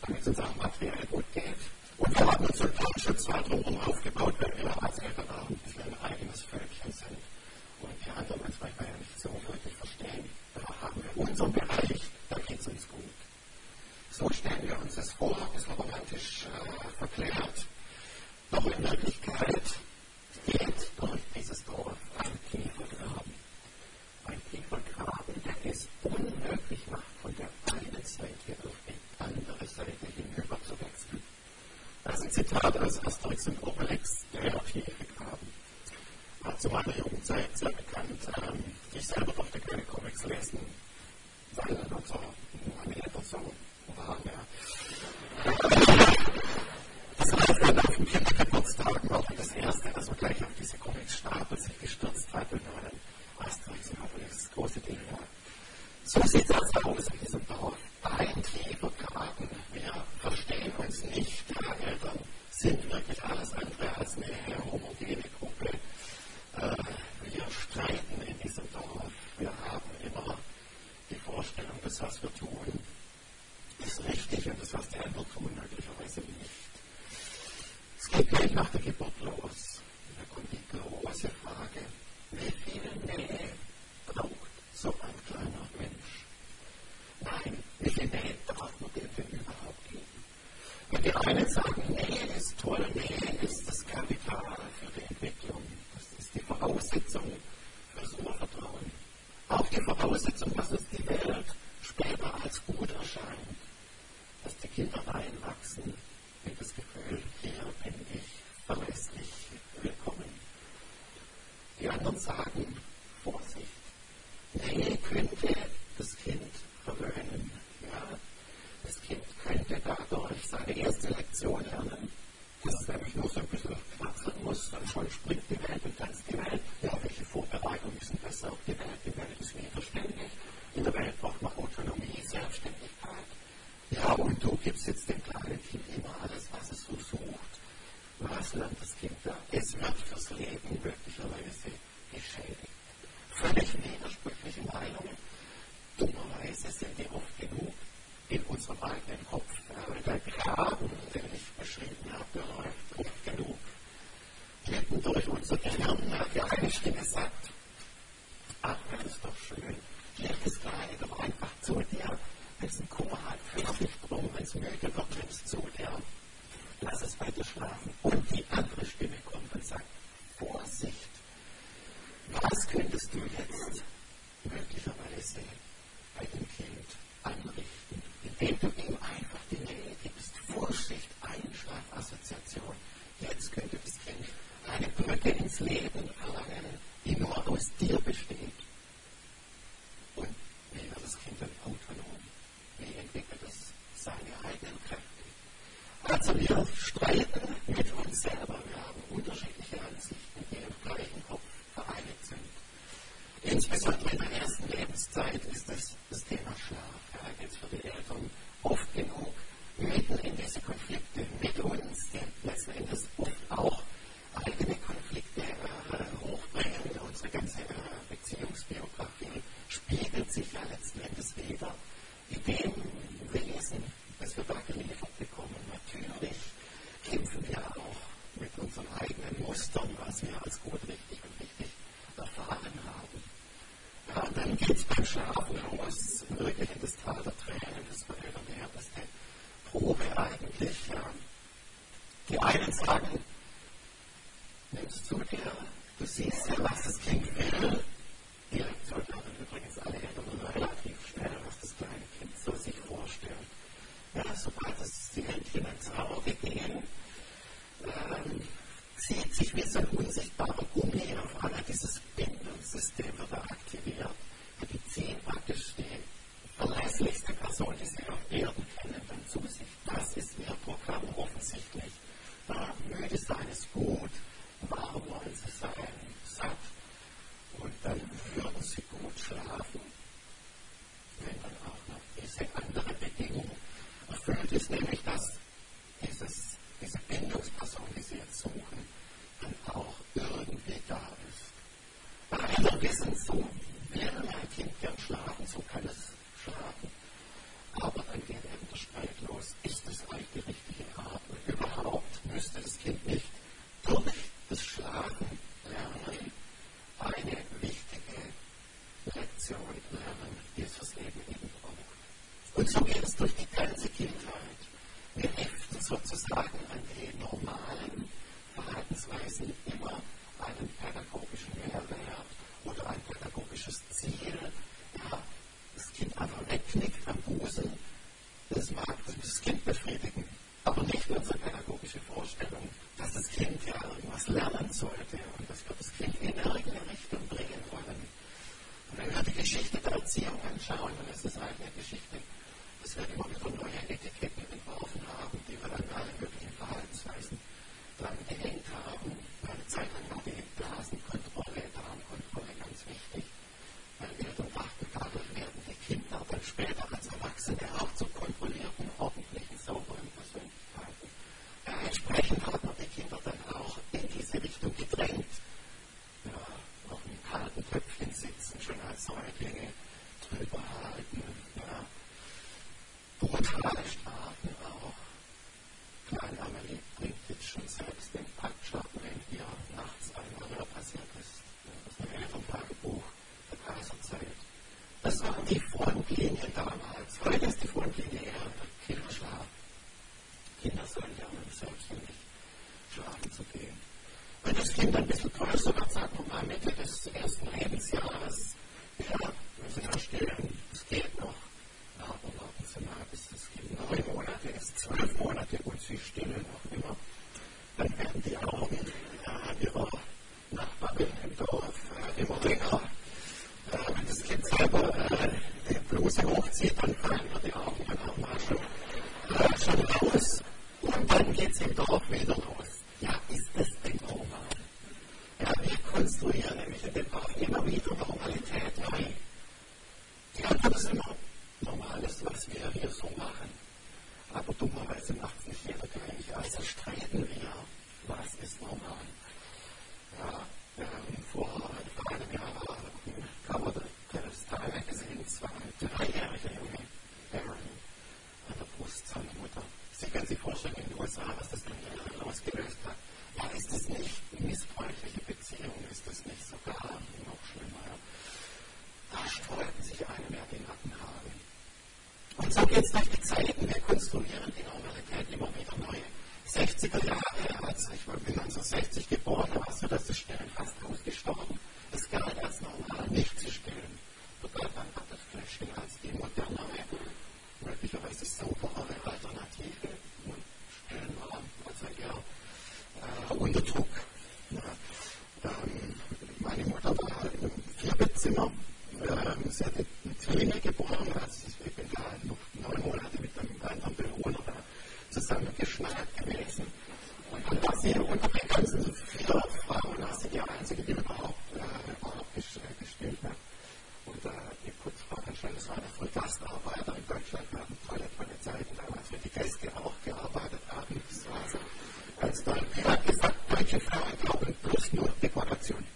damit es uns auch materiell gut geht. Und wir haben uns so ein Datenschutz zwar drumherum aufgebaut, weil wir als Eltern auch ein bisschen ein eigenes Völkchen sind und die anderen uns manchmal ja nicht so wirklich verstehen. Da haben wir unseren Bereich, da geht es uns gut. So stellen wir uns das vor, ein bisschen romantisch verklärt. Doch in Wirklichkeit geht durch dieses Dorf ein tiefer Graben. Ein tiefer Graben, der es unmöglich macht, von der einen Seite auf die andere Seite hinüber zu wechseln. Das ist ein Zitat aus Asterix und Obelix, der tiefe Graben. War zu meiner Jugendzeit sehr bekannt. Ich selber durfte keine Comics lesen, weil meine Eltern so waren. Das heißt, dann auf den Kindergeburtstagen war das erste, dass man gleich auf diese Comics-Stapel sich gestürzt hat und einen Asterix und Obelix, große Dinge. So sieht es also aus in diesem Dorf. Ein tiefer Graben. Wir verstehen uns nicht. Die Eltern sind wirklich alles andere als eine homogene Gruppe. Wir streiten in diesem Dorf. Wir haben immer die Vorstellung, das, was wir tun, ist richtig und das, was die anderen tun, möglicherweise nicht. Es geht gleich nach der Geburt los. Da kommt die große Frage, wie viel Nähe braucht so ein kleiner Mensch? Nein, wie viel Nähe darf man dem denn überhaupt geben? Wenn die einen sagen, Nähe ist toll, Nähe ist das Kapital für die Entwicklung, das ist die Voraussetzung fürs Urvertrauen. Auch die Voraussetzung, dass uns die Welt später als gut erscheint, dass die Kinder reinwachsen mit das Gefühl, hier bin ich verlässlich willkommen. Die anderen sagen, Vorsicht, Nähe könnte das Kind verwöhnen. Ja, das Kind könnte dadurch seine erste Lektion lernen, dass es nämlich nur so ein bisschen quatschen muss, dann schon springt die Welt und tanzt die Welt. Ja, welche Vorbereitungen sind besser auf die Welt? Die Welt ist widerständig. In der Welt braucht man Autonomie, Selbstständigkeit. Ja, und du gibst jetzt dem kleinen Kind immer alles, was es so sucht. Was lernt das Kind da? Es wird fürs Leben möglicherweise geschädigt. Völlig widersprüchliche Meinungen. Dummerweise sind wir oft genug in unserem eigenen Kopf. Der Graben, den ich beschrieben habe, der läuft oft genug mitten durch unser Gehirn. Die eine Stimme sagt, ach, das ist doch schön, leg das Kleine doch einfach zu dir. Wenn es einen Kummer hat, kümmere dich drum, wenn es müde wird, nimm es zu dir. Lass es weiter schlafen. Und die andere Stimme kommt und sagt, Vorsicht, was könntest du jetzt möglicherweise bei dem Kind anrichten, indem du ihm einfach die Nähe gibst? Vorsicht, Einschlafassoziation. Jetzt könnte das Kind eine Brücke ins Leben erlangen, die nur aus dir besteht. Und wie wird das Kind dann autonom? Wie entwickelt es seine eigenen Kräfte? Also wir streiten mit uns selber. Wir haben unterschiedliche Ansichten, die im gleichen Kopf vereinigt sind. Insbesondere in der ersten Lebenszeit ist das Thema Schlaf. Da geht es für die Eltern oft genug mitten in diese Konflikte mit uns, die letzten Endes oft auch eigene Konflikte hochbringen. Unsere ganze Beziehungsbiografie spiegelt sich ja letzten Endes wieder in dem Wesen, das wir da geliefert bekommen. Natürlich kämpfen wir auch mit unseren eigenen Mustern, was wir als gut, richtig und wichtig erfahren haben. Ja, und dann geht es beim Schlafen los, wirklich in das Tal der Tränen. Das war ja die härteste Probe eigentlich. Ja. Die einen sagen, nimm es zu dir, du siehst ja, was das Kind will. Die Reaktion haben übrigens alle Eltern relativ schnell, was das kleine Kind so sich vorstellt. Ja, sobald die Händchen ins Auge gehen, zieht sich wie so ein unsichtbarer Gummi auf einmal dieses Bindungssystem wird aktiviert. Die ziehen praktisch die verlässlichste Person, die sie auf Erden kennen, dann zu sich. Das ist ihr Programm offensichtlich. Müde sein ist gut, warm wollen sie sein, satt. Und dann würden sie gut schlafen, wenn dann auch noch diese andere Bedingung erfüllt ist, nämlich dass diese Bindungsperson, die sie jetzt suchen, dann auch Und so geht es durch die ganze Kindheit. Wir heften sozusagen an die normalen Verhaltensweisen immer einen pädagogischen Mehrwert oder ein pädagogisches Ziel. Ja, das Kind einfach wegknickt am Busen, das mag das Kind befriedigen, aber nicht unsere pädagogische Vorstellung, dass das Kind ja irgendwas lernen sollte und dass wir das Kind in irgendeine Richtung bringen wollen. Und wenn wir die Geschichte der Erziehung anschauen, dann ist das eine Geschichte, dass wir immer wieder neue Etiketten entworfen haben, die wir dann alle möglichen Verhaltensweisen dran gehängt haben. Eine Zeit lang war die Blasenkontrolle, Darmkontrolle ganz wichtig, weil wir dann dachten, dadurch werden die Kinder dann später als Erwachsene auch zu kontrollierten, ordentlichen, sauberen Persönlichkeiten. Entsprechend hat man die Kinder dann auch in diese Richtung gedrängt. Ja, auf einem kalten Töpfchen sitzen, schon als Säuglinge drüber halten, ja, brutale Strafen auch. Klein Amelie bringt jetzt schon selbst den Packschatten, wenn ihr nachts einmal passiert ist. Das ist ein Elterntagebuch der Kaiserzeit. Das waren die Frontlinien damals. Heute ist die Frontlinie eher der Kinderschlaf. Kinder sollen lernen, selbstständig schlafen zu gehen. Wenn das Kind ein bisschen größer wird, sagen wir mal Mitte des ersten Lebensjahres, ja, müssen wir stillen, es geht noch. Aber warten Sie mal, bis das Kind 9 Monate ist, 12 Monate und Sie stillen noch immer. Dann werden die Augen ihrer Nachbarin im Dorf immer länger. Wenn das Kind selber die Bluse hochzieht, dann fallen wir die Augen dann auch mal schon raus. Und dann geht es im Dorf wieder los. Ja, ist das denn normal? Ja, wir konstruieren nämlich in dem Dorf immer wieder Normalität neu. Die Antwort ist immer Normales, was wir hier so machen. Aber dummerweise macht es nicht jeder gleich. Also streiten wir, was ist normal. Ja, vor einem Jahr war ein Cover des Time Magazine, es war ein 3-jähriger Junge, Aaron, an der Brust seiner Mutter. Sie können sich vorstellen, in den USA, was das dann hier ausgelöst hat. Ja, ist das nicht missbräuchliche Beziehung? Ist das nicht sogar noch schlimmer? Da sträuben sich einem ja die Nackenhaare. Und so geht es durch die Zeiten. Wir konstruieren die Normalität immer wieder neu. 60er Jahre, ich bin 1960 geboren, da war es so, dass das Stillen fast ausgestorben. Es galt als normal, nicht zu stillen. Sogar dann hat das Fläschchen als die modernere, möglicherweise sauberere Alternative. Und Stillen war also eher unter Druck. Ja. Meine Mutter war in einem Vierbettzimmer. Sie hat Zwillinge geboren, also ich bin da noch 9 Monate mit einem anderen Bewohner zusammengeschnallt gewesen. Und dann war sie unter den ganzen 4 Frauen, war sie die einzige, die überhaupt gestillt hat. Und die Putzfrau anscheinend, das war eine voll Gastarbeiter in Deutschland, wir hatten tolle Zeiten damals, wenn die Gäste auch gearbeitet haben. Das war so ganz toll. Sie hat gesagt, deutsche Frauen glauben bloß nur Dekoration.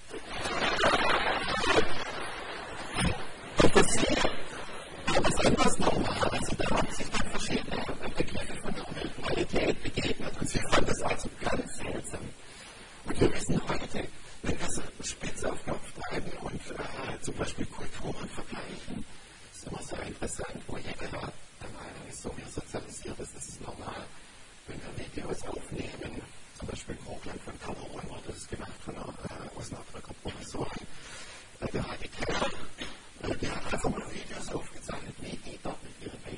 Aber das ist etwas normal. Also da haben sich dann verschiedene Begriffe von Normalität begegnet und sie fand das also ganz seltsam. Und wir wissen heute, wenn wir so spitz auf Knopf treiben und zum Beispiel Kulturen vergleichen, ist immer sehr interessant, wo jeder der Meinung ist, so wie er sozialisiert ist, das ist normal. Wenn wir Videos aufnehmen, zum Beispiel im Hochland von Kamerun wurde das gemacht von einer Osnabrücker Professorin, der Heidi Keller, die hat einfach mal Videos aufgezeichnet, wie die dort mit ihren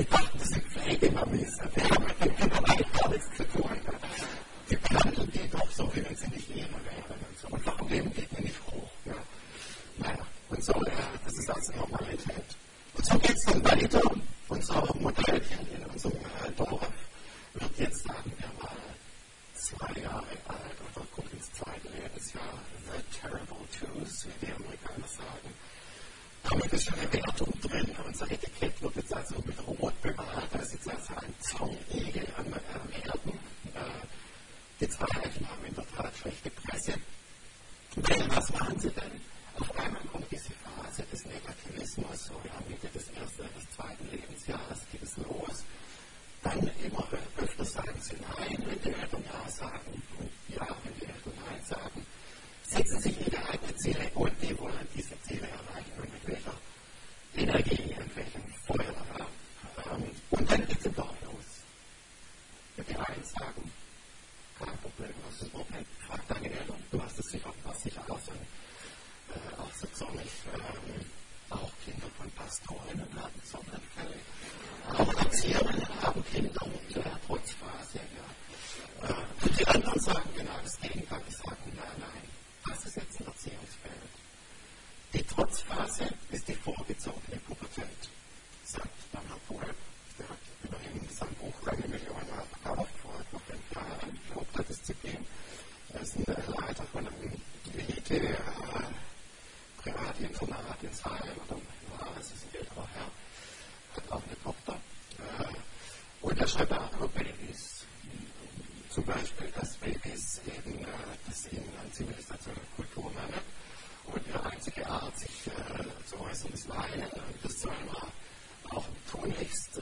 die dachten, das sind Pflegemamis. Die haben mit den Kindern eigentlich gar nichts zu tun. Die behandeln die doch so, wie wenn sie nicht ihre wären. Und so. Und warum leben die nicht hoch? Ja. Naja, und so, das ist also Normalität. Und so geht es dann weiter. Unser Modellchen in unserem Dorf wird jetzt, sagen wir mal, 2 Jahre alt oder kommt ins 2. Lebensjahr. The Terrible Twos, wie die Amerikaner sagen. Damit ist schon eine Wertung drin. Unser Etikett wird jetzt also mit Rot bemalt. Da ist jetzt also ein Zornigel am Erden. Die Zahlreichen haben in der Tat schlechte Presse. Weil, was machen sie denn? Auf einmal kommt diese Phase des Negativismus, so ja, Mitte des 1. des 2. Lebensjahres geht es los. Dann immer öfter sagen sie Nein, wenn die Eltern Ja sagen, und Ja, wenn die Eltern Nein sagen. Setzen sich ihre eigenen Ziele und die wollen diese Ziele erreichen und mit welcher Energie, mit welchem Feuer. Und dann geht es doch los. Wenn die einen sagen, kein Problem, was ist Problem? Frag deine Eltern, du hast es sicher auch so zornig. Auch Kinder von Pastorinnen haben Zornanfälle. Auch Erzieherinnen haben Kinder mit der Trotzphase. Ja. Und die anderen sagen genau das Gegenteil. Die sagen, nein, das ist jetzt ein Erziehungsfeld. Die Trotzphase ist die vorgezogene Pubertät, sagt Bernhard Pohl. Der hat immerhin sein Buch 1 Million Mal verkauft, vor etwa 5 Jahren, Disziplin. Er ist ein Leiter von einem Elite Privatinternat in Salem, das ist ein älterer Herr, hat auch eine Tochter. Und er schreibt auch über Babys. Zum Beispiel, dass Babys eben, dass ihnen an Zivilisation und Kultur mangelt. Und ihre einzige Art, sich zu äußern, ist Weinen. Und das soll man auch tunlichst,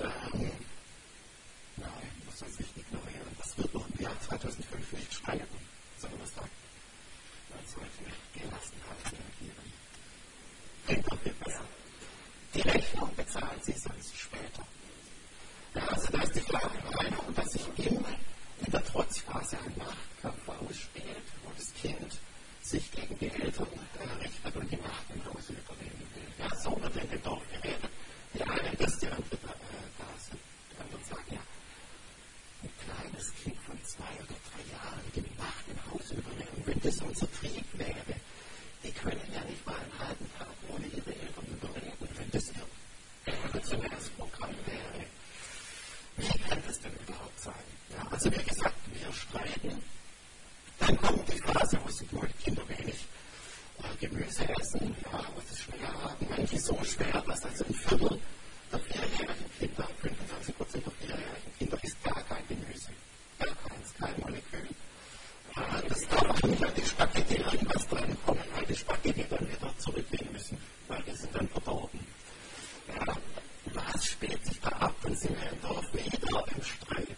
muss man sich ignorieren. Das wird noch im Jahr 2005 nicht schreiben, sondern das sagt, man sollte Gelassenheit reagieren. Denkt doch viel besser. Die Rechnung bezahlen sie sonst später. Ja, also da ist die Frage reiner, und dass sich immer in der Trotzphase ein Machtkampf ausspielt, wo das Kind sich gegen die Eltern richtet und die Macht im Hause übernehmen will. Ja, so wird in dem Dorf geredet. Die einen, dass die andere da sind. Die anderen sagen, ja, ein kleines Kind von 2 oder 3 Jahren die Macht im Haus übernehmen, wenn das unser Trieb wäre. Die können ja nicht mal einen halben Tag ohne ihre Eltern überleben, wenn das ihr evolutionäres Programm wäre. Wie kann das denn überhaupt sein? Ja, also wie gesagt, wir streiten. Dann kommt die Phase, wo die Kinder wenig Gemüse essen, ja, was ist schwer haben. Manche so schwer, dass also ein Viertel der 4-jährigen Kinder, 25% der 4-jährigen Kinder, isst gar kein Gemüse. Gar keins, kein Molekül. Das darf auch nicht an die Spaghetti irgendwas drankommen, weil die Spaghetti dann wieder zurückgehen müssen, weil die sind dann verdorben. Ja, was spielt sich da ab? Dann sind wir im Dorf wieder im Streit.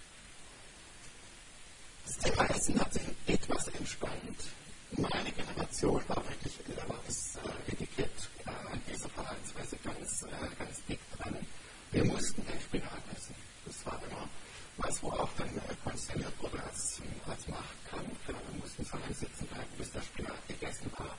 Das Thema Essen hat sich etwas entspannt. Meine Generation war wirklich, da war das Etikett an dieser Verhaltensweise ganz dick dran. Wir mussten den Spinat essen. Das war immer was, wo auch dann konstelliert wurde als Machtkampf. Wir mussten so lange sitzen bleiben, bis der Spinat gegessen war.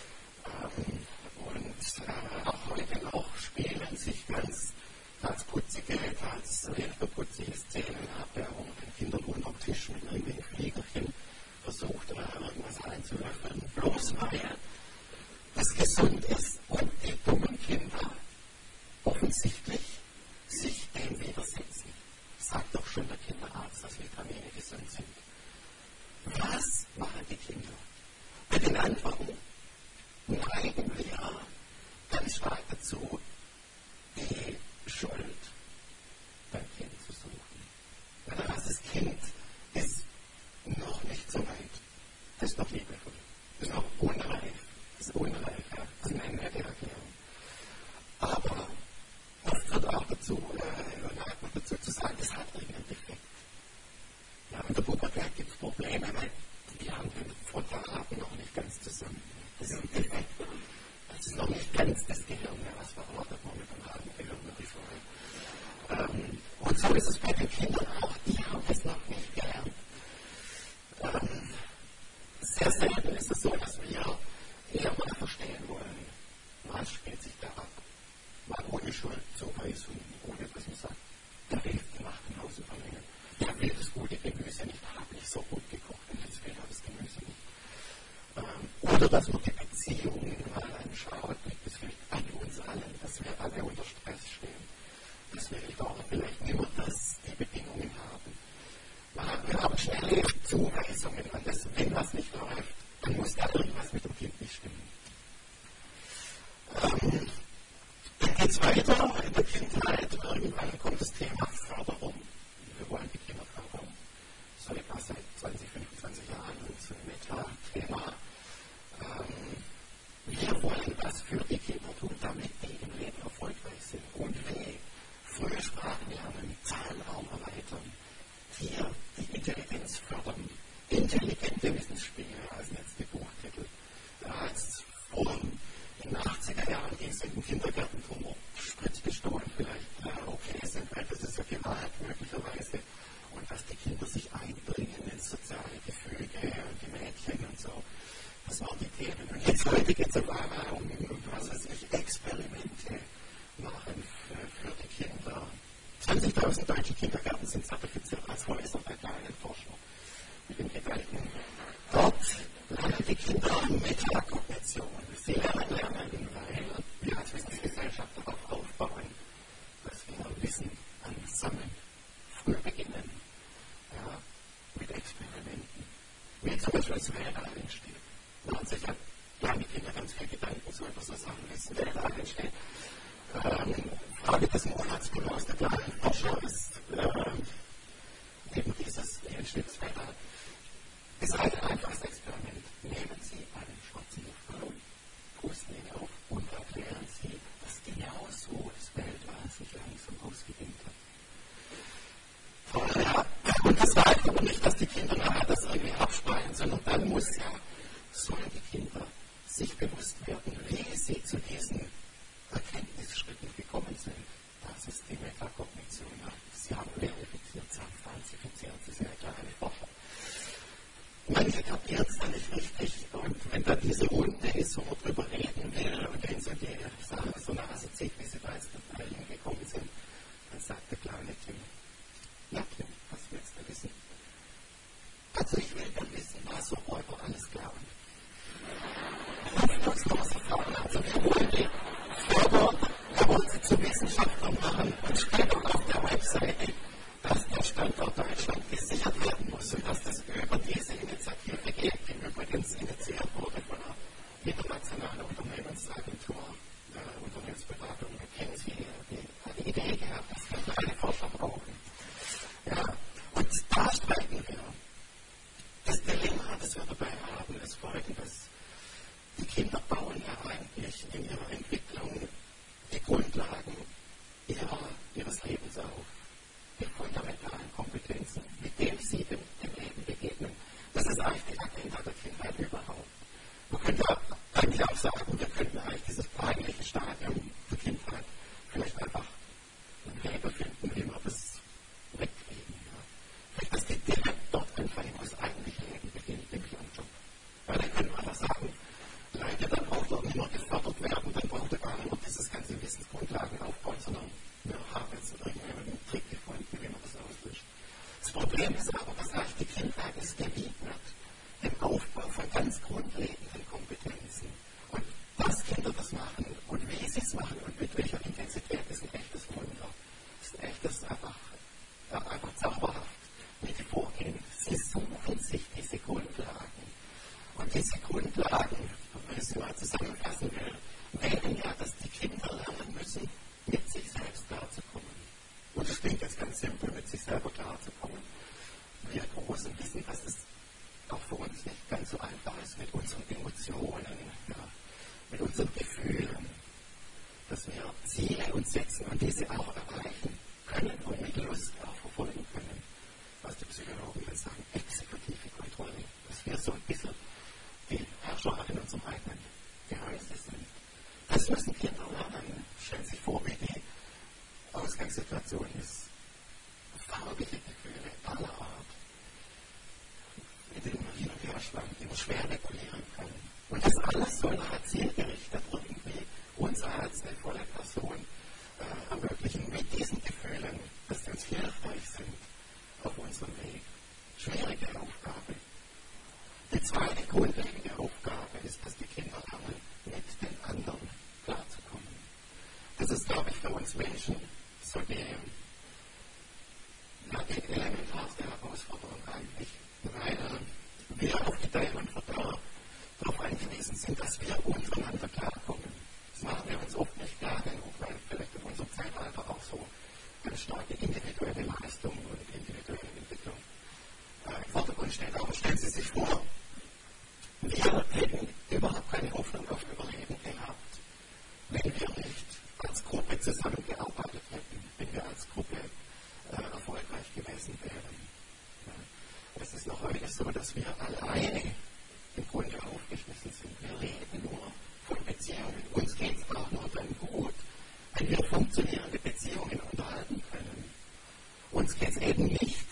Und auch heute noch spielen sich ganz putzige, ganz putzige Szenen ab, wo man den Kindern unterm Tisch mit irgendwelchen Fliegerchen versucht, irgendwas einzulöffeln, bloß weil es gesund ist und die dummen Kinder offensichtlich sich dem widersetzen. Sagt doch schon der Kinderarzt, dass Vitamine gesund sind. Was machen die Kinder? Bei den Antworten neigen wir ganz stark dazu, die Schuld beim Kind zu suchen. Weil das Kind ist noch nicht so weit. Das ist noch liebevoll. Das ist noch unreif. Das ist unreif, ja. Das ist eine nette Erklärung. Aber oft wird auch dazu zu sagen, das hat irgendeinen Defekt. Ja, in der Pubertät gibt es Probleme, weil die haben den Frontalappen noch nicht ganz zusammen. Das ist ein Defekt. Das ist noch nicht ganz das Gehirn, was verordnet man mit dem halben Gehirn vorher. Und so ist es bei den Kindern auch. Die haben es noch nicht gelernt. Sehr selten ist es so, dass wir eher mal verstehen wollen, was spielt sich da ab. Mal ohne Schuldzuweisung, ohne dass man sagt, oder dass man die Beziehungen mal anschaut, liegt es vielleicht an uns allen, dass wir alle unter Stress stehen, dass wir vielleicht immer die Bedingungen haben. Wir haben schnelle Zuweisungen an das, wenn was nicht läuft, dann muss da irgendwas mit dem Kind nicht stimmen. Dann geht es weiter in der Kindheit, irgendwann kommt das Thema Förderung. Wir wollen die Kinder fördern. So etwas seit 20, 25 Jahren so ein Meta-Thema. Wir wollen was für die Kinder tun, damit die im Leben erfolgreich sind. Und wie? Frühe Sprachen lernen, Zahlenraum erweitern, hier die Intelligenz fördern, intelligente Wissensspiele als letzte Buchtitel. In den 80er Jahren ging es in den Kindergärten drum, ob Spritzpistolen vielleicht okay sind, weil das ist ja Gewalt möglicherweise. Und dass die Kinder sich einbringen ins soziale Gefüge und die Mädchen und so. Das waren die Themen. Und jetzt heute geht es aber um, Experimente machen für die Kinder. 20.000 deutsche Kindergärten sind zertifiziert als Häuser bei kleinen Forschern mit dem Gedanken. Dort lernen die Kinder Metakognition. Sie lernen, weil wir als Wissensgesellschaft darauf aufbauen, dass wir Wissen ansammeln, früh beginnen, mit Experimenten. Wie zum Beispiel das Weltall entsteht. Machen sich ja kleine Kinder ganz viel Gedanken so über so Sachen, wie das Weltall entsteht. Frage des Monats aus der kleinen Forscher ist eben dieses, wie entsteht das Weltall? Es ist ein einfaches Experiment. Nehmen Sie einen schwarzen Luftballon, pusten ihn auf und erklären Sie, dass genau so das Weltall sich langsam ausgedehnt hat. Und das reicht aber nicht, dass die Kinder nachher das irgendwie abspeien, sondern dann sollen die Kinder sich bewusst werden, wie sie zu diesen Erkenntnisschritten gekommen sind. Das ist die Metakognition. Sie haben verifiziert, Sie haben falsifiziert, Sie sind ja kleine Forscher. Manche kapiert es dann nicht richtig und wenn dann diese Runde ist, wo man drüber reden will und wenn sie die Sache so Nase zieht, wie sie da jetzt hingekommen sind, dann sagt der kleine Tim, ja Tim, was willst du wissen? Also ich will dann wissen, was so Räuber alles glauben. Also wir wollen die fördern, wir wollen sie zu Wissenschaftlern machen und steht auch auf der Webseite, dass der Standort Deutschland gesichert werden muss und dass das über diese Initiative geht, die übrigens initiiert wurde von einer internationalen Unternehmensagentur, Unternehmensberatung McKinsey, die hat die Idee gehabt, dass wir kleine Forscher brauchen. Ja, und da streiten wir. Das Dilemma, das wir dabei haben, ist folgendes. Die Kinder bauen ja eigentlich in ihrer Entwicklung die Grundlagen ihres Lebens auf. Die fundamentalen Kompetenzen, mit denen sie dem Leben begegnen. Das ist eigentlich die Agenda der Kindheit überhaupt. Man könnte eigentlich auch sagen, wir könnten eigentlich dieses peinliche Stadium der Kindheit vielleicht einfach einen Weg finden, wie wir das wegkriegen. Ja. Vielleicht, dass die direkt dort anfangen, wo das eigentliche Leben beginnt, nämlich am Job. Weil dann können wir einfach sagen, Leute, dann braucht dort nicht mehr gefördert werden, dann braucht ihr gar nicht mehr dieses ganze Wissensgrundlagen aufbauen, sondern wir haben jetzt einen Trick gefunden, wie man das auslöst. Das Problem ist aber, dass eigentlich die Kindheit ist gewidmet dem Aufbau von ganz grundlegenden Kompetenzen. Und dass Kinder das machen und wie sie es machen und mit welcher Intensität, ist ein echtes Wunder. Das ist echtes einfach zauberhaft, wie die vorgehen. Sie suchen sich diese Grundlagen. Und diese Grundlagen, wenn ich sie mal zusammenfassen will, wählen ja, dass die Kinder lernen müssen, mit sich selbst klarzukommen. Und das klingt jetzt ganz simpel, mit sich selber klarzukommen. Wir Großen wissen, dass es auch für uns nicht ganz so einfach ist, mit unseren Emotionen, mit unseren Gefühlen, dass wir Ziele uns setzen und diese auch erreichen können und mit Lust auch verfolgen können. Was die Psychologen dann sagen, exekutive Kontrolle, dass wir so ein bisschen die Herrscher in unserem eigenen Gehäuse sind. Das müssen Kinder lernen. Stellen Sie sich vor, wie die Ausgangssituation ist. Farbige Gefühle aller Art, mit denen man hin und her schwankt, die man schwer regulieren kann. Und das alles soll nachher zielgerichtet irgendwie uns als eine volle Person ermöglichen, mit diesen Gefühlen, dass sie uns hilfreich sind auf unserem Weg. Schwierige Aufgabe. Die zweite grundlegende Aufgabe ist, dass die ganz starke individuelle Leistung und individuelle Entwicklung im Vordergrund steht. Aber stellen Sie sich vor, wir hätten überhaupt keine Hoffnung auf Überleben gehabt, wenn wir nicht als Gruppe zusammengearbeitet hätten, wenn wir als Gruppe erfolgreich gewesen wären. Es ist noch heute so, dass wir alleine im Grunde aufgeschmissen sind. Wir reden nur von Beziehungen. Uns geht es auch nur dann gut, wenn wir funktionierende Beziehungen unterhalten können. Uns geht es eben nicht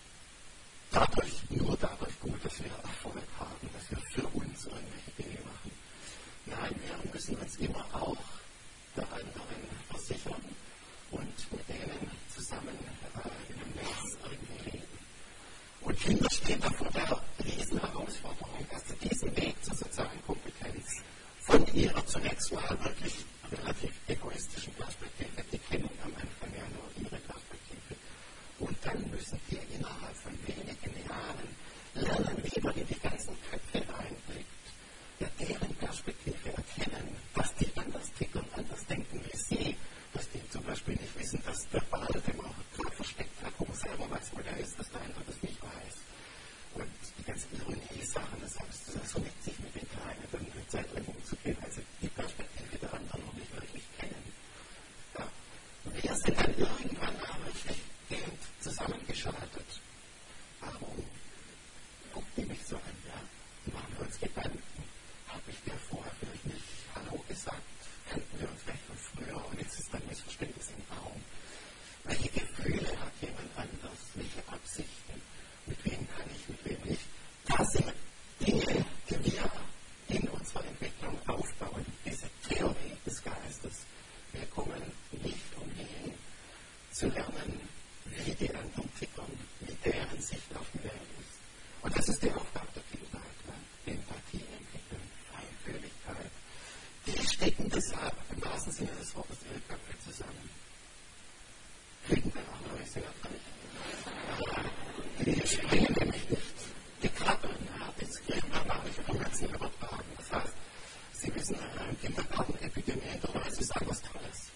nur dadurch gut, dass wir Erfolg haben, dass wir für uns irgendwelche Dinge machen. Nein, wir müssen uns immer auch der anderen versichern und mit denen zusammen in einem Netz irgendwie leben. Und Kinder stehen da vor der Riesenherausforderung, dass sie diesen Weg zur sozialen Kompetenz von ihrer zunächst mal wirklich relativ egoistischen Perspektive, die kennen am Anfang ja nur ihre Perspektive. Und dann müssen wir innerhalb von wenigen Jahren lernen, wie man in die ganzen Köpfe reinblickt, ja, deren Perspektive erkennen, dass die anders ticken, anders denken wie sie, dass die zum Beispiel nicht wissen, dass der Ball, den man gerade versteckt hat, wo man selber weiß, wo der ist, dass der andere das nicht weiß. Und die ganzen Ironie-Sachen, das heißt, das ist so witzig mit den Kleinen, dann eine Zeit lang umzugehen, weil sie die Perspektive der anderen noch nicht wirklich kennen. Ja. Wir sind dann irgendwann aber richtiggehend zusammengeschaltet. Warum guckt die mich so an? Ja? Machen wir uns Gedanken. Habe ich dir vorher vielleicht nicht Hallo gesagt? Kannten wir uns vielleicht von früher und jetzt ist ein Missverständnis im Raum. Welche Gefühle hat jemand anders? Welche Absichten? Mit wem kann ich, mit wem nicht? Das sind Dinge, die wir in unserer Entwicklung aufbauen. Diese Theorie des Geistes. Wir kommen nicht umhin zu lernen, wie die anderen tickern, wie deren Sicht auf die Welt ist. Und das ist die Aufgabe der Kindheit. Empathie entwickeln, Feinfühligkeit. Die stecken deshalb im wahrsten Sinne des Wortes ihre Köpfe zusammen. Kriegen dann auch neue Sänger drin. Die springen nämlich nicht. Die klappern, das kriegen wir gar nicht vom Ganzen übertragen. Das heißt, Sie wissen, im Kindergarten-Epidemie in der Weise ist alles Tolles.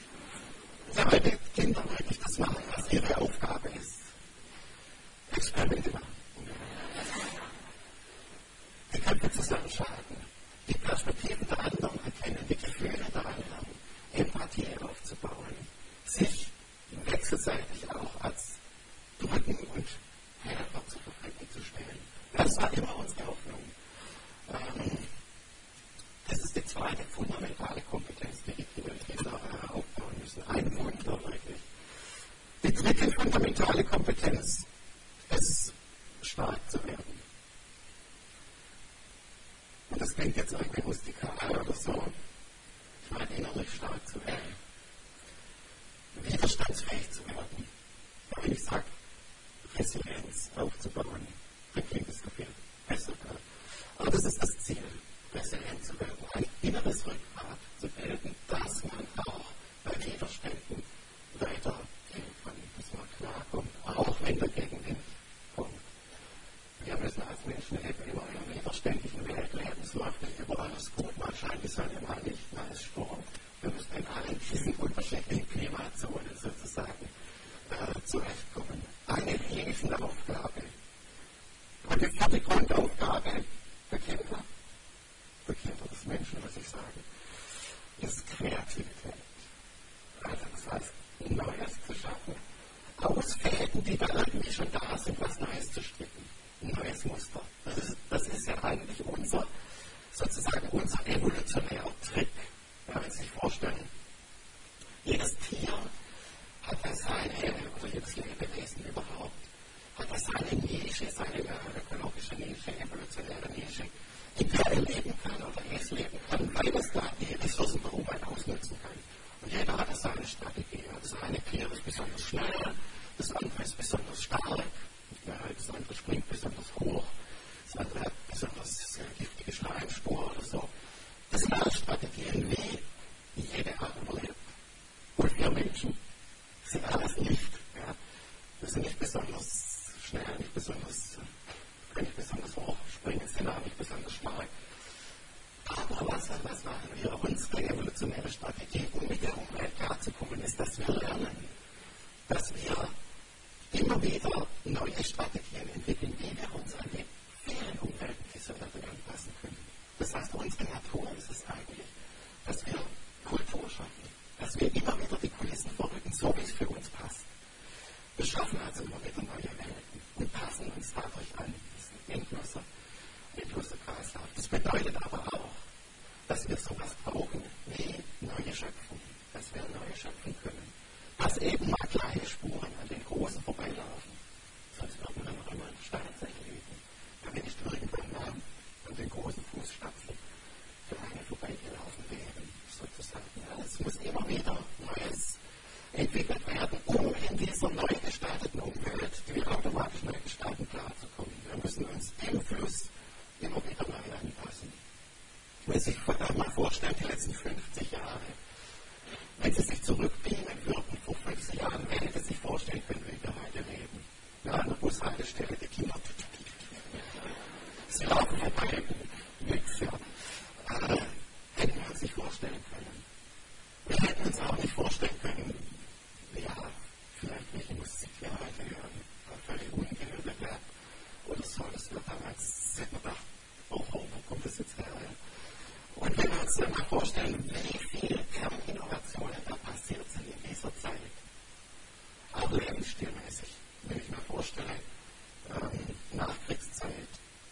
Ja, weil die Kinder wirklich das machen, was ihre Aufgabe ist. Experimente machen. Die Köpfe zusammenschalten, die Perspektiven der anderen erkennen, die Gefühle der anderen, Empathie aufzubauen, sich wechselseitig auch als Brücken und Helfer zur Verfügung zu stellen. Das war immer unsere Hoffnung. Das ist die zweite fundamentale Kompetenz, die Kinder aufbauen müssen. Ein Wunder wirklich. Die dritte fundamentale Kompetenz ist, stark zu werden. Und das klingt jetzt irgendwie rustikal oder so. Ich meine, innerlich stark zu werden. Widerstandsfähig zu werden. Aber wenn ich sage, Resilienz aufzubauen, dann klingt es noch viel besser. Aber das ist das Ziel, resilient zu werden. Ein inneres Rückgrat zu bilden, dass man auch bei Widerständen weitergehen kann, dass man klarkommt, auch wenn der Gegenwind kommt. Wir müssen als Menschen eben immer in einer widerständigen Welt leben. Es läuft nicht überall alles gut, mal scheint die Sonne, mal nicht, mal ist Sturm. Wir müssen in allen diesen unterschiedlichen Klimazonen sozusagen zurechtkommen. Eine Riesenaufgabe. Und die vierte Grundaufgabe für Kinder, des Menschen, was ich sage, ist Kreativität. Also das heißt, Neues zu schaffen, aus Fäden, die da irgendwie schon da sind, was Neues zu stricken. Ein neues Muster. Das ist ja eigentlich unser evolutionärer Trick. Ja, wenn Sie sich vorstellen, jedes Tier hat ja oder jedes Lebewesen überhaupt, hat ja seine Nische, seine ökologische Nische, evolutionäre Nische, in der er leben kann oder es leben kann, weil es da die Ressourcen der Umwelt ausnutzen kann. Und jeder hat seine Strategie. Das eine Tier ist besonders schnell, das andere ist besonders stark, das andere springt besonders hoch, das andere hat besonders giftige Schleimspur oder so. Das sind alles Strategien, wie jede Art überlebt. Und wir Menschen sind alles nicht. Ja. Wir sind nicht besonders schnell, nicht besonders hoch, springen sind auch nicht besonders stark. Aber was machen wir? Unsere evolutionäre Strategie, um mit der Umwelt klarzukommen, ist, dass wir lernen. immer wieder neue Strategien entwickeln, wie wir uns an die vielen Umwelten dieser Erde anpassen können. Das heißt, unsere Natur ist es eigentlich, dass wir Kultur schaffen, dass wir immer wieder die Kulissen vorrücken, so wie es für uns passt. Wir schaffen also immer wieder neue Welten und passen uns dadurch an. Das ist ein endloser Kreislauf. Das bedeutet aber auch, dass wir sowas brauchen wie neue Schöpfung, dass wir neu schöpfen können. Dass eben mal kleine Spuren an den Großen vorbeilaufen. Sonst würden wir noch immer in der Steinzeit leben. Da bin ich irgendwann mal an den großen Fußstapfen kleine vorbeigelaufen wären, sozusagen. Ja, es muss immer wieder Neues entwickelt werden, um in dieser neu gestalteten Umwelt, die wir automatisch neu gestalten, klarzukommen. Wir müssen uns im Fluss immer wieder neu anpassen. Wenn Sie sich mal vorstellen, die letzten 50 Jahre, wenn Sie sich zurückbeamen würden vor 50 Jahren, wenn Sie sich vorstellen können, wie wir heute leben. Ja, an der Bushaltestelle, die Kinder, sie laufen vorbei, nichts, ja. Hätten wir uns nicht vorstellen können. Wir hätten uns auch nicht vorstellen können, ja, vielleicht welche Musik wir heute hören, völlig ungehörte Rap oder so, das wir damals, hätten wir gedacht, oh, wo kommt das jetzt her? Und wenn wir uns dann mal vorstellen, wie viele Kerninnovationen da passiert sind in dieser Zeit, auch lebensstilmäßig, wenn ich mir vorstelle, Nachkriegszeit,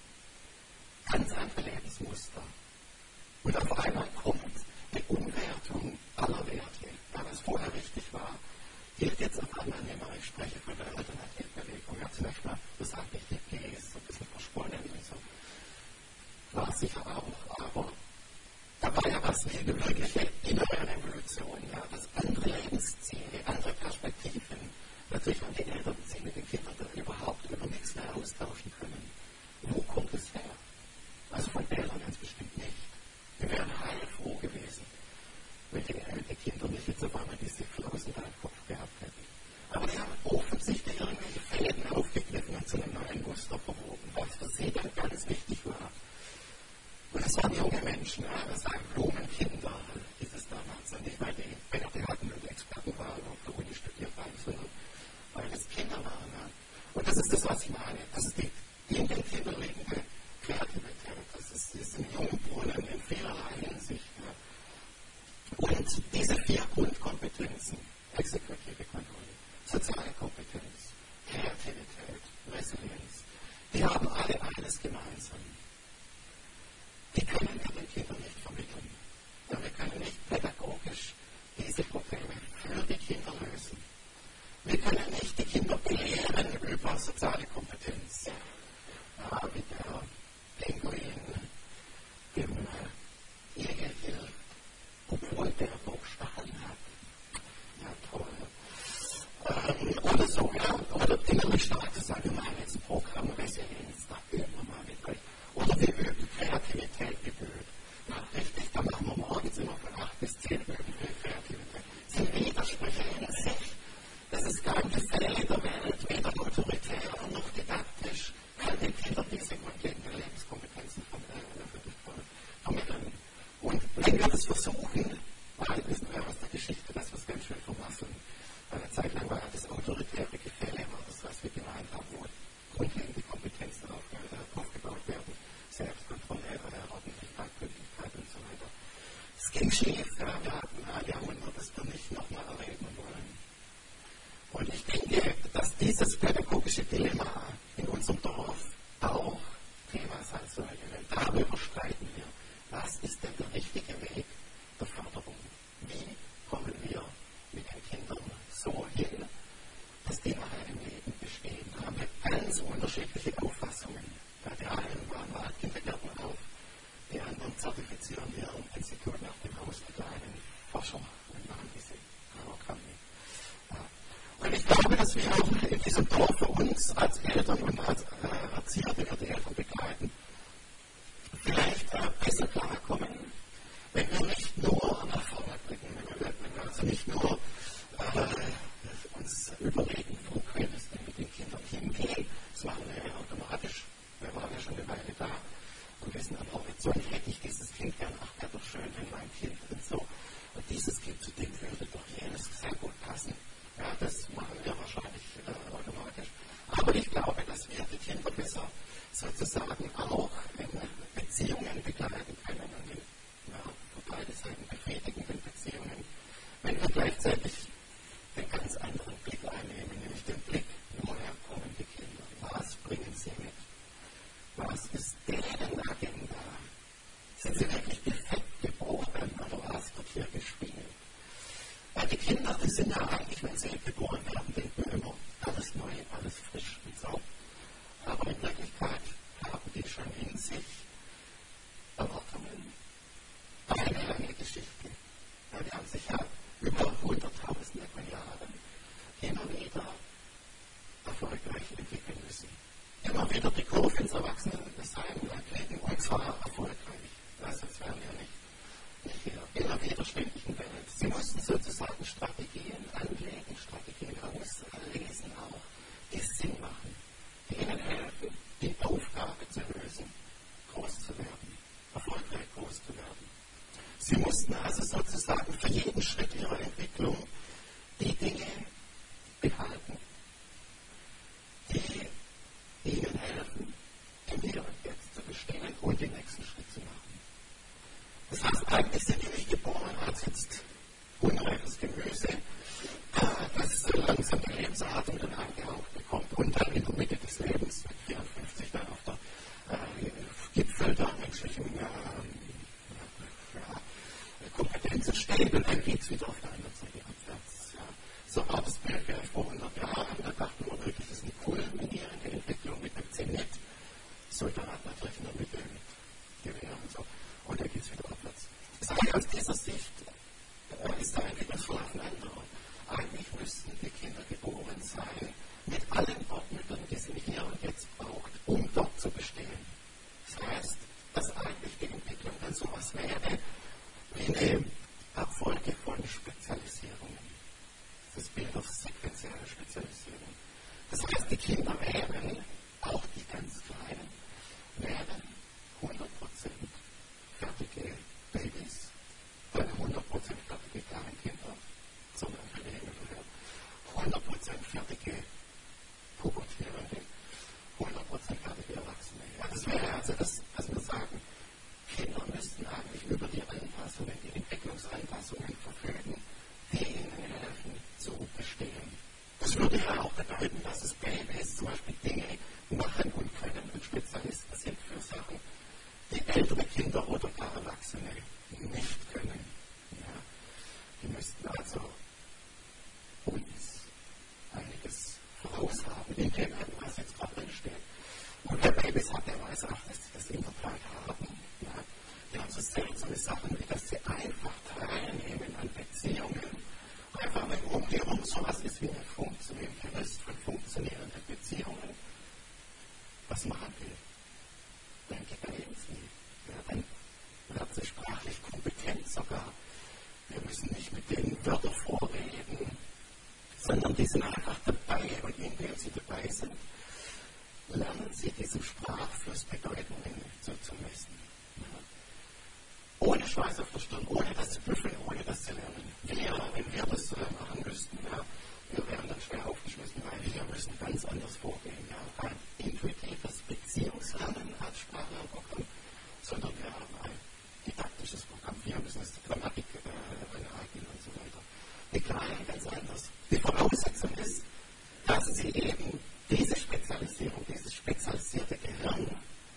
ganz andere Lebensmuster. Und auf einmal kommt die Umwertung aller Werte. Ja, was vorher wichtig war, gilt jetzt auf einmal nicht mehr. Ich spreche von der Alternativbewegung. Ja, zunächst mal, das hat mich die PS so ein bisschen versponnen und so. War sicher auch, aber da war ja was wie eine wirkliche innere Revolution. Ja, das andere Lebensziele, andere Perspektiven. Natürlich haben die Eltern sich mit den Kindern überhaupt über nichts mehr austauschen können. Wo kommt es her? Also von Eltern ganz bestimmt nicht. Wir wären heilfroh gewesen, wenn die Kinder nicht jetzt auf einmal diese Flausen da im Kopf gehabt hätten. Aber die haben offensichtlich irgendwelche Fäden aufgegriffen und zu einem neuen Muster verwoben, was für sie dann ganz wichtig war. Und das waren junge Menschen, ja, das waren Blumenkinder, hieß es damals. Und nicht, weil die Bärte hatten und Experten waren und für Uni studiert haben, sondern weil es Kinder waren. Ja. Und das ist das, was ich meine. Das ist die in den Kindern liegende Kreativität. Das ist im Jungbrunnen in vielerlei Hinsicht. Ja. Und diese 4 Grundkompetenzen, exekutive Kontrolle, soziale Kompetenz, Kreativität, Resilienz, die haben alle eines gemeinsam. Die können wir den Kindern nicht vermitteln. Ja, wir können nicht pädagogisch diese Probleme für die Kinder lösen. Wir können nicht die Kinder belehren über soziale Kompetenz. Ja, mit der Pinguin, dem Igel, obwohl der Stacheln hat. Ja, toll. Oder so, ja. Oder innerlich stark zu sagen, wir machen jetzt ein Programm Resilienz, da üben wir mal mit euch. Oder wir üben Kreativität geübt. Ja, richtig, da machen wir morgens immer von 8 bis 10 üben für Kreativität. Das sind Widersprüche in sich. Das ist gar ein Gefälle der Welt, weder autoritär noch didaktisch. Kann den Kindern diese grundlegenden Lebenskompetenzen vermitteln. Und wenn wir das versuchen, weil wissen wir aus der Geschichte, dass wir es ganz schön vermasseln. Eine Zeit lang war das autoritäre Gefälle immer das, was wir gemeint haben, wo grundlegende Kompetenzen aufgebaut werden. Selbstkontrolle, Ordentlichkeit, Pünktlichkeit und so weiter. Es ging schief, ja, wir hatten ein Jahrhundert, das wir nicht nochmal erleben wollen. Und ich denke, dass dieses pädagogische Dilemma in unserem Dorf auch Thema sein sollte. Denn darüber streiten wir. Was ist denn der richtige Weg der Förderung? Wie kommen wir mit den Kindern so hin, dass die nach einem Leben bestehen? Da haben wir ganz unterschiedliche Auffassungen. Bei der einen waren Waldkindergärten auf, die anderen zertifizieren ihr Institut nach dem Haus der kleinen Forscher und machen diese Programme. Ja. Und ich glaube, dass wir auch in diesem Dorf für uns als Eltern und als Erzieher, die wir die Eltern begleiten, vielleicht besser klarkommen, wenn wir nicht nur nach vorne blicken, wenn wir also nicht nur uns überlegen, wo können es denn mit den Kindern hingehen. Das machen wir ja automatisch. Wir waren ja schon eine Weile da und wissen aber auch nicht so, hätte ich dieses Kind gern, ach, wäre doch schön, wenn mein Kind und so. Und dieses Kind, zu dem würde doch jenes sehr gut passen. Ja, das machen wir wahrscheinlich automatisch. die Dinge behalten, die ihnen helfen, im Hier und Jetzt zu bestehen und den nächsten Schritt zu machen. Das heißt, eigentlich sind die nicht geboren als jetzt unreifes Gemüse, das so langsam die Lebensatem dann angehaucht bekommt und dann in der Mitte des Lebens mit 54 dann auf der Gipfel der menschlichen Kompetenzen steht und dann geht es wieder auf der anderen Seite abwärts. Ja. So war das Bild vielleicht vor 100 Jahren, da dachten wir wirklich, das ist eine kulminierende Entwicklung mit dem Zenit. Soldat natürlich in der Mitte mit Gewehr und so. Und dann geht es wieder abwärts. Das heißt, aus dieser Sicht ist der Entwicklungsverlauf ein anderer. Eigentlich müssten die Kinder geboren sein mit allen Wortmitteln, die sie hier und jetzt braucht, um dort zu bestehen. Das heißt, dass eigentlich die Entwicklung dann sowas wäre wie eine Abfolge von Spezialisierungen. Das Bild auf sequenzielle Spezialisierung. Das heißt, die Kinder wären, auch die ganz Kleinen, wären 100% fertige Babys, keine 100% fertige Kleinkinder, sondern für die Himmel 100% fertige Pubertierende, 100% fertige Erwachsene. Ja, das wäre also das, was wir sagen, Kinder müssten eigentlich über die Anpassungen, die Entwicklungsanpassungen verfügen, die ihnen helfen zu bestehen. Das würde ja auch bedeuten, dass es Babys zum Beispiel Dinge machen und können und Spezialisten sind für Sachen, die ältere Kinder oder gar Erwachsene nicht können. Ja. Die müssten also uns einiges voraus haben, in dem, was jetzt gerade drin steht. Und wer Babys hat, der weiß auch, dass sie das in der Tat haben. Ja. Die haben so seltsame Sachen, wie dass sie einfach teilnehmen an Beziehungen. Einfach wenn um die herum sowas ist wie ein Gerüst von funktionierenden Beziehungen. Was machen wir? Dann gedeihen sie. Ja, dann werden sie sprachlich kompetent sogar. Wir müssen nicht mit denen Wörter vorreden, sondern die sind einfach dabei und indem sie dabei sind, lernen sie diesem Sprachfluss Bedeutungen zuzumessen. Ja. Ohne Schweiß auf der Stirn, ohne das zu büffeln, ohne das zu lernen. Wenn wir das machen müssten, ja, wir wären dann schwer aufgeschmissen, weil wir müssen ganz anders vorgehen. Ja. Ein intuitives Beziehungslernen als Sprachlernprogramm, sondern wir haben ein didaktisches Programm. Wir müssen es zur Grammatik aneignen und so weiter. Die Kleinen ganz anders. Die Voraussetzung ist, dass sie eben diese Spezialisierung, dieses spezialisierte Gehirn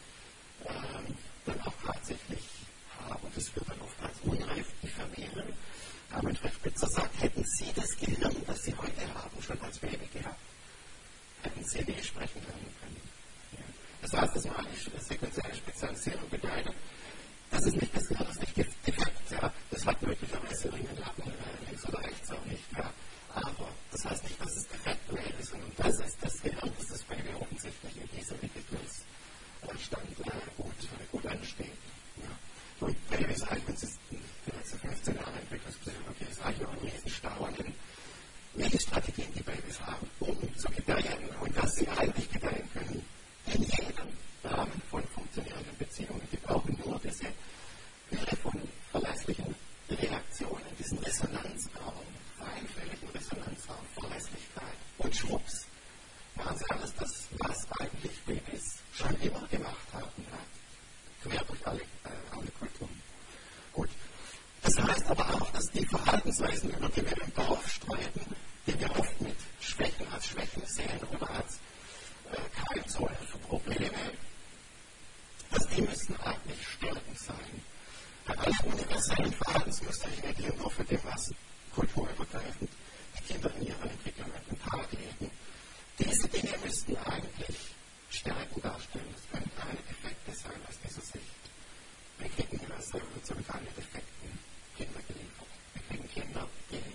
dann auch tatsächlich haben. Das wird dann oft als unreif diffamieren. Manfred Spitzer sagt, hätten Sie das Gehirn, das Sie heute haben, schon als Baby gehabt, hätten Sie nie sprechen lernen können. Ja. Das heißt, dass man eine sequenzielle Spezialisierung bedeutet, das ist nicht das Gehirn, das ist nicht defekt. Ja. Das hat möglicherweise Ringenlappen links oder rechts auch nicht. Ja. Aber das heißt nicht, dass es defekt wäre, sondern das ist das Gehirn, das das Baby offensichtlich in diesem Entwicklungsstand gut ansteht. Ja. Und Babys eignen sich die letzten 15 Jahre Entwicklungspsychologie ist eigentlich auch ein Riesenstaunen, welche Strategien die Babys haben, um zu gedeihen und dass sie eigentlich gedeihen können in jedem Rahmen von funktionierenden Beziehungen. Die brauchen nur diese Höhe von verlässlichen Reaktionen, diesen Resonanzraum, feinfühligen Resonanzraum, Verlässlichkeit und schwupps machen sie alles das, was eigentlich Babys schon immer gemacht haben, ja. Quer durch alle Kulturen. Gut. Das heißt aber auch, dass die Verhaltensweisen, über die wir im Dorf streiten, die wir oft mit Schwächen als Schwächen sehen oder als Keimsäulen für Probleme, dass die müssen eigentlich Stärken sein. Bei allen universellen Verhaltensmuster, ich rede hier nur für den, was kulturübergreifend die Kinder in ihrer Entwicklung an den Tag legen. Diese Dinge müssten eigentlich Stärken darstellen. Das können keine Defekte sein aus dieser Sicht. Wir kriegen aus der Evolution keine defekten Kinder geliefert. Wir kriegen Kinder,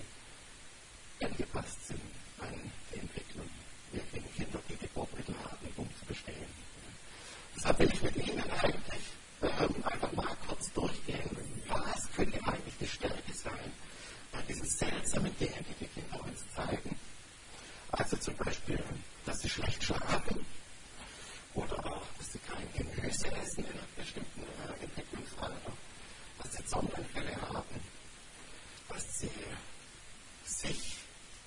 die angepasst sind an die Entwicklung. Wir kriegen Kinder, die Geburtsmittel haben, um zu bestehen. Deshalb will ich mit Ihnen eigentlich einfach mal kurz durchgehen, was könnte eigentlich die Stärke sein bei diesen seltsamen Dingen, die die Kinder uns zeigen. Also zum Beispiel, dass sie schlecht schlafen oder auch, dass sie kein Gemüse essen in einem bestimmten Entwicklungsalter, dass sie Zornanfälle haben, dass sie sich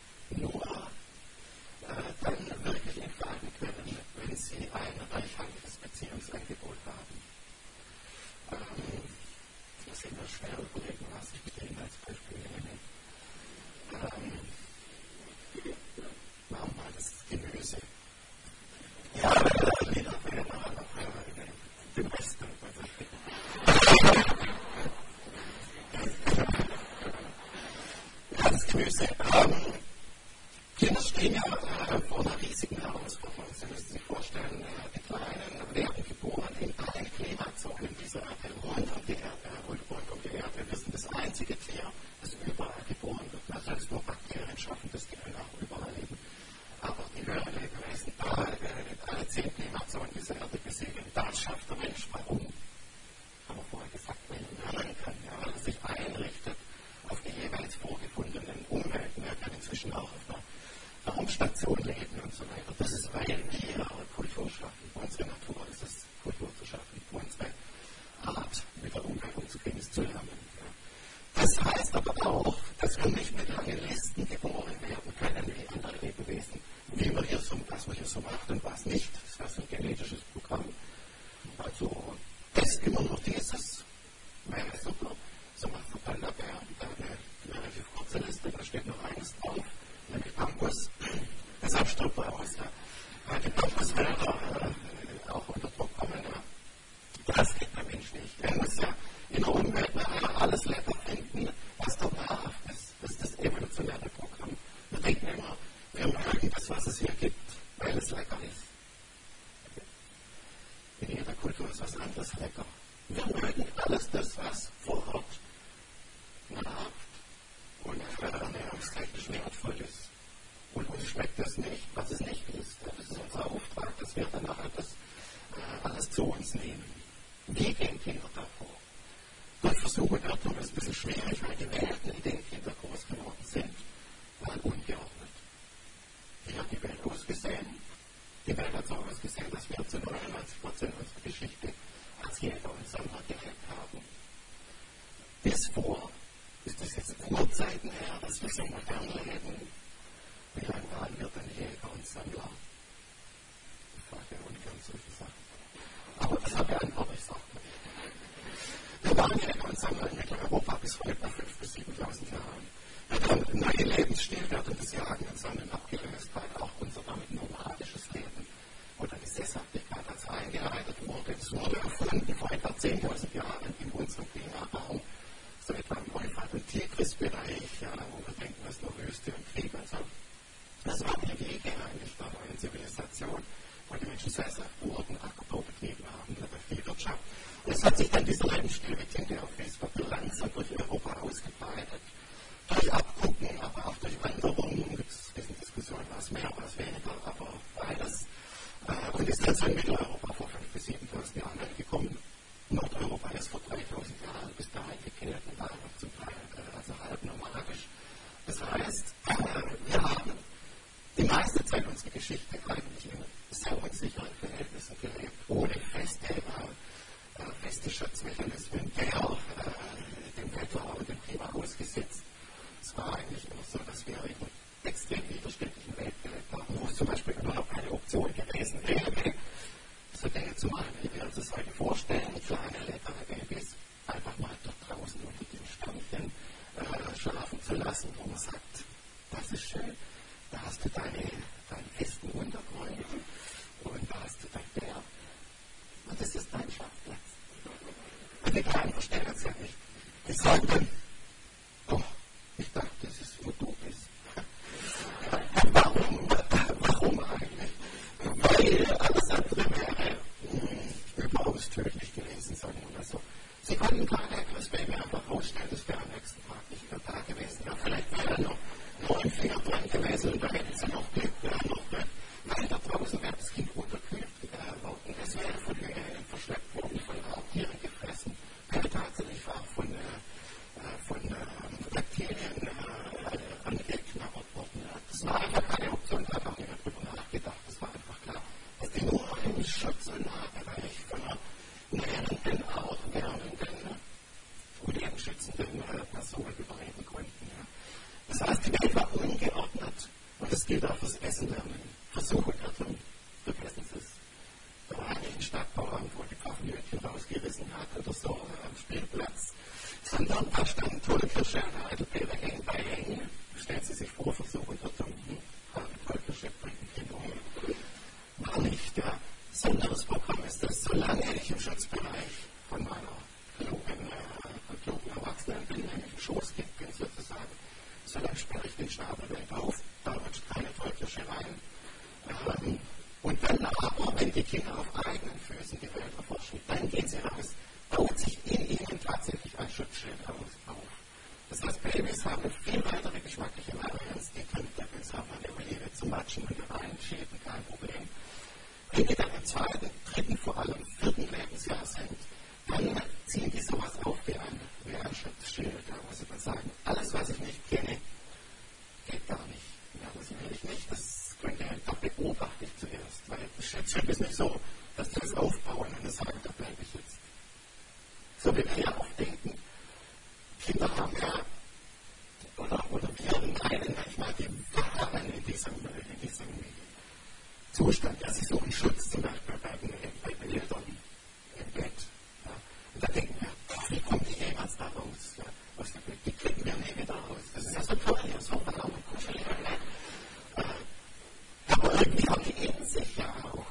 stehen ja vor einer riesigen Herausforderung. Sie müssen sich vorstellen, die Kleinen werden geboren in allen Klimazonen dieser Erde, rund um die Erde. Wir sind das einzige Tier, das überall geboren wird. Man selbst nur Bakterien schaffen, das die auch überall leben. Aber die höheren Lebewesen, alle 10 Klimazonen dieser Erde besiedeln, das schafft der Mensch. Warum? Haben wir vorher gesagt, weil er lernen kann, weil er sich einrichtet auf die jeweils vorgefundenen Umwelten. Er kann inzwischen auch auf der Raumstation leben und so weiter. Das ist, weil wir Kultur schaffen. Für unsere Natur ist es, Kultur zu schaffen. Für unsere Art, mit der Umwelt umzugehen, ist zu lernen. Das heißt aber auch, dass wir nicht mit langen Listen geboren werden können wie andere Lebewesen, wie man hier was man hier so macht und was nicht. Das ist ein genetisches Programm. Also, das ist immer nur dieses, wäre super. So macht der Panda-Bär eine relativ kurze Liste, da steht noch eines drauf, nämlich Bambus. Deshalb stirbt er aus. Ja. Die Bambuswälder auch unter Druck kommen. Ja. Das geht beim Mensch nicht. Er muss ja in der Umwelt alles lecker finden, was danach ist. Das ist das evolutionäre Programm. Wir denken immer, wir mögen das, was es hier gibt, weil es lecker ist. In jeder Kultur ist was anderes lecker. Wir mögen alles das, was vor Ort nahrhaft und ernährungstechnisch wertvoll ist. Und uns schmeckt das nicht, was es nicht ist. Das ist unser Auftrag, dass wir dann nachher das alles zu uns nehmen. Wie gehen Kinder davor? Durch Versuch und Irrtum ist ein bisschen schwierig, weil die Welten, in denen Kinder groß geworden sind, waren ungeordnet. Wie hat die Welt ausgesehen? Die Welt hat so ausgesehen, dass wir zu 99% unserer Geschichte als Jäger und Sammler gelebt haben. Bis vor, ist das jetzt Urzeiten her, dass wir so modern leben? Wie lange waren wir denn Jäger und Sammler? Ich frage ja ungern solche Sachen. Aber das habe ich einfach nicht gesagt. Wir waren Jäger und Sammler in Mitteleuropa bis heute nach 5.000 bis 7.000 Jahren. Wir haben einen neuen Lebensstil während des Jagen und Sammeln abgelöst, weil auch unser damit nomadisches Leben oder die Sesshaftigkeit als eingeleitet wurde. Es wurde erfunden vor etwa 10.000 Jahren in unserem Klimaraum, so etwa im Euphrat- und Tigrisbereich, ja, wo wir denken, das ist nur Wüste und Krieg und so. Das war die Wege eigentlich der neuen Zivilisation, wo die Menschen sesshaft wurden, Ackerbau betrieben haben, Viehwirtschaft. Und es hat sich dann dieser Lebensstil, wie Tinte auf Facebook, langsam durch Europa ausgebreitet. Durch Abgucken, aber auch durch Wanderungen. Es gibt eine Diskussion, was mehr, was weniger, aber beides. Und ist dann so in Mitteleuropa vor 5.000 bis 7.000 Jahren angekommen. Nordeuropa ist vor 3.000 Jahren bis dahin gekehrt und war noch zum Teil also halb nomadisch. Das heißt, wir haben die meiste Zeit unserer Geschichte eigentlich in sehr unsicheren Verhältnissen gelebt, ohne feste Schutzmechanismen, dem Wetter und dem Klima ausgesetzt. Es war eigentlich immer so, dass wir in extrem widerständigen Welt gelebt haben, wo es zum Beispiel überhaupt keine Option gewesen wäre, so Dinge zu machen, wie wir uns das heute vorstellen, kleine, leckere Babys einfach mal dort draußen unter den Sternchen schlafen zu lassen, wo man sagt, das ist schön, da hast du deinen festen Untergrund und da hast du dein Bär und das ist dein Schafplatz. Und die Kleinen verstehen das ja nicht. Die sagen dann, oh, ich dachte, das ist, wo du bist. Warum eigentlich? Weil alles andere wäre überaus tödlich gewesen, sagen wir mal so. Sie konnten kein leckeres Baby einfach rausstellen, das wäre am nächsten Tag nicht mehr da gewesen. Ja, vielleicht wäre noch ein Finger dran gewesen und da hätten sie noch Glück, weil da draußen wäre das Kind unterkühlt worden. Es wäre von Hyänen verschleppt worden, von Raubtieren gefressen, wäre tatsächlich auch von Reptilien angeknabbert worden. Das war einfach keine Option, da hat auch niemand drüber nachgedacht. Das war einfach klar, dass die nur einen Schutz- und Nahbereich von einer nährenden, auch wärmenden und lebensschützenden Person überleben konnten. Ja. Das heißt, die Welt war ungeordnet und das gilt auch fürs Essen lernen. Versuch und Irrtum, vergessen Sie es. Da war eigentlich ein Stadtbauamt, wo die Pfaffenhütchen rausgerissen hat oder so am Spielplatz, sondern da standen Tollkirsche und Heidelbeere eng bei eng. Stellen Sie sich vor, Versuch und Irrtum, Tollkirsche bringen Kinder um. War nicht, ja. Sonderes Programm ist das, solange ich im Schutzbereich von meiner klugen Erwachsenen bin, nämlich im Schoßkind bin sozusagen, solange sperre ich den Schnabel weg auf, da wird keine Tollkirsche wenn die Kinder auf eigenen Füßen die Welt erforschen, dann gehen sie raus, baut sich in ihnen tatsächlich ein Schutzschild auf. Das heißt, Babys haben viel weitere geschmackliche Varianz, die können Babys haben eine Olive zum Matschen und reinschieben, kein Problem. Wenn die dann im zweiten, dritten, vor allem vierten Lebensjahr sind, dann ziehen die sowas auf wie ein Schutzschild, wo sie dann sagen, alles, was ich nicht kenne, geht gar nicht. Ja, das will ich nicht, das beobachte ich zuerst, weil das Schutzschild ist nicht so, dass die das aufbauen und dann sagen, da bleibe ich jetzt. So wie wir ja auch denken, Kinder haben ja, oder wir meinen manchmal, die waren in diesem Zustand, ja, sie suchen Schutz zum Beispiel bei den Eltern im Bett. Ja. Und da denken wir, wie kommen die jemals da raus? Ja? Die kriegen wir nie wieder raus. Das ist ja so toll, ja, so warm und kuschelig. Aber irgendwie haben die in sich ja auch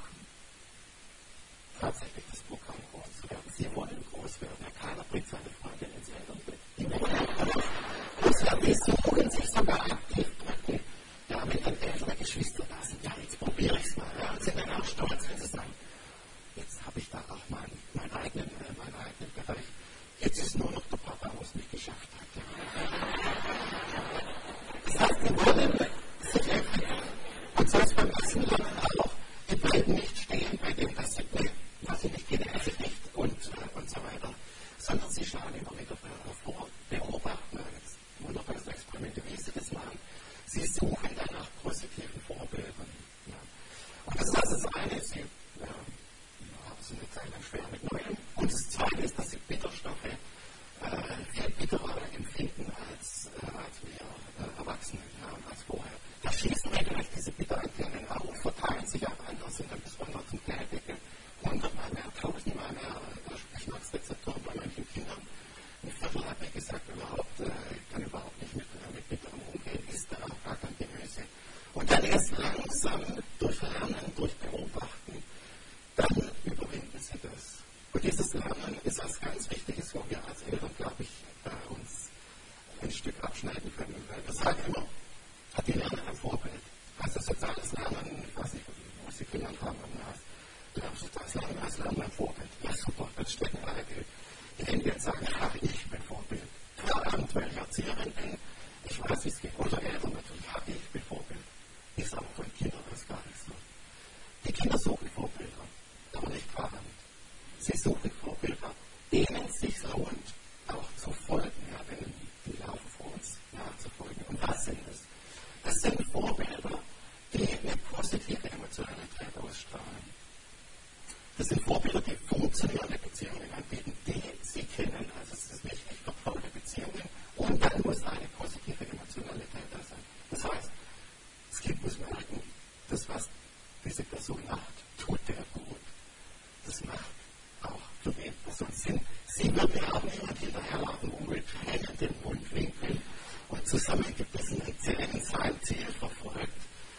tatsächlich das Programm groß zu werden. Sie wollen groß werden. Ja, keiner bringt seine Freundin ins Elternbett. Die wollen groß werden. Die suchen sich sogar aktiv drücken. Ja, wenn dann ältere Geschwister da sind, ja, jetzt probiere ich es mal. Ja, und sind dann auch stolz, wenn sie sagen, jetzt habe ich da auch meinen eigenen Bereich. Jetzt ist nur noch der Papa, wo es nicht geschafft hat. Ja. Das heißt, die wollen sich entwickeln. Und so ist beim Klassenlernen auch, die bleiben nicht stehen bei dem, was sie nicht kennen, esse ich nicht und so weiter, sondern sie schauen immer wieder vor, beobachten wunderbares Experiment, wie sie das machen. Sie suchen dann nach positiven Vorbildern. Ja. Und das ist also das eine, sie haben so eine Zeit lang schwer mit Neuem. Und das zweite ist, dass sie Bitterstoffe viel bitterer empfinden als wir Erwachsene, als vorher. Da schießen regelrecht diese Bitterantennen auf, verteilen sich auf anders, sind dann bis runter zum Teildeckel, 100-mal mehr, 1000-mal mehr Geschmacksrezeptoren bei manchen Kindern. Ein Viertel hat mir gesagt, kann überhaupt nicht mit bitterem umgehen, isst dann auch gar kein Gemüse. Und dann erst langsam durch Lernen, durch Beobachten, dann überwinden sie das. Und dieses Lernen ist was ganz Wichtiges, wo wir als Eltern, glaube ich, uns ein Stück abschneiden können. Weil wir sagen immer, die lernen ein Vorbild. Also soziales Lernen, ich weiß nicht, wo Sie gelernt haben, soziales Lernen als Lernen ein Vorbild. Ja, super, das stecken alle die Hände und sagen, ach, ich bin Vorbild. Verdammt, weil ich Erzieherin bin, ich weiß, wie es geht. Oder Eltern natürlich, ach, ich bin Vorbild. Ist aber von Kindern das gar nicht so. Die Kinder suchen Vorbilder, aber nicht Qualen. Sie suchen Vorbilder, denen es sich lohnt, auch zu folgen, ja, denen die laufen vor uns nachzufolgen. Und was sind es? Das sind Vorbilder, die eine positive Emotionalität ausstrahlen. Das sind Vorbilder, die funktionierende Beziehungen anbieten, die sie kennen. Also es ist wichtig, vertraute Beziehungen. Und dann muss eine positive Emotionalität da sein. Das heißt, das Kind muss merken, das, was diese Person macht, tut der gut. Das macht auch für die Person Sinn. Sie wird ja auch niemand hinterherlaufen, mit hängenden Mundwinkeln und zusammengebissenen Zähnen sein Ziel verfolgt.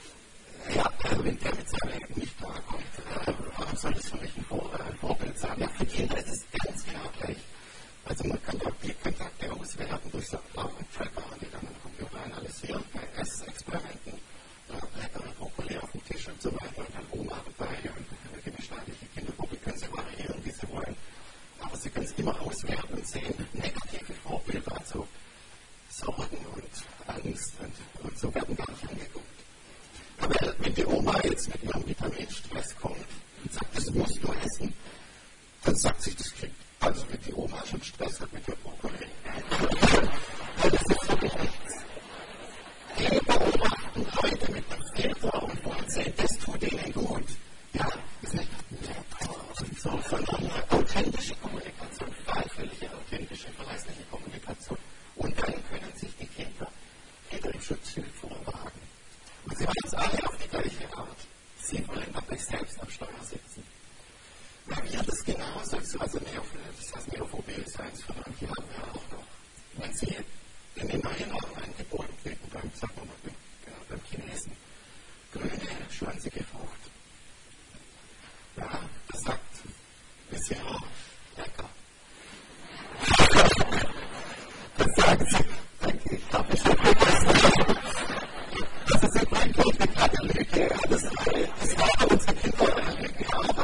Ja, wenn der mit seinem nicht klarkommt, warum soll das für mich ein Vorbild sein? Ja, für Kinder ist es ganz genau gleich. Also man kann ja Blickkontakte auswerten durch so Tracker, die dann am Computer analysieren, bei Essexperimenten, leckere Brokkoli auf dem Tisch und so weiter, und dann Oma dabei und eine gemischteitliche Kindergruppe können sie variieren, wie sie wollen. Aber sie können es immer auswerten und sehen, negative Vorbilder, also Sorgen und Angst und so werden gar nicht angeguckt. Aber wenn die Oma jetzt mit ihrem Vitaminstress kommt und sagt, das musst du essen, dann sagt sich das Kind, also wenn die Oma schon Stress hat mit der Brokkoli, das ist wirklich nichts. Die beobachten Leute mit dem Filter und wollen sehen, das tut ihnen gut. Ja, ist nicht so, sondern authentische Kommunikation, freiwillige, authentische, verlässliche Kommunikation. Und dann können sich die Kinder hinter dem Schutzschild vorwagen. Und sie wollen es alle auf die gleiche Art. Sie wollen dabei selbst am Steuer sitzen. Weil wir das genauso, also das heißt Neophobie ist eins von manchen haben wir auch noch. Wenn Sie in den neuen Jahren ein Gebot kriegen beim Chinesen, grüne, schwanzige Frucht. Ja, das sagt, ist ja lecker. Das sagen Sie, danke, ich glaube, ich habe gegessen. Das ist ein Kind mit einer Lücke, das war unsere Kinder eine Lücke, aber